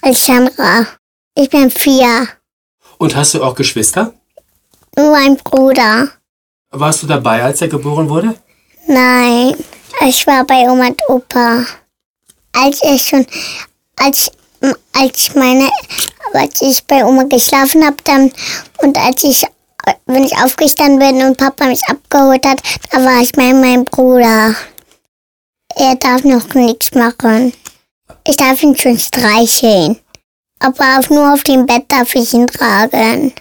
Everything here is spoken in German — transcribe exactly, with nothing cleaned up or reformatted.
Alexandra. Ich bin vier. Und hast du auch Geschwister? Nur ein Bruder. Warst du dabei, als er geboren wurde? Nein, ich war bei Oma und Opa. Als ich schon, als, als meine, als ich bei Oma geschlafen habe dann und als ich, wenn ich aufgestanden bin und Papa mich abgeholt hat, da war ich bei meinem Bruder. Er darf noch nichts machen. Ich darf ihn schon streicheln. Aber nur auf dem Bett darf ich ihn tragen.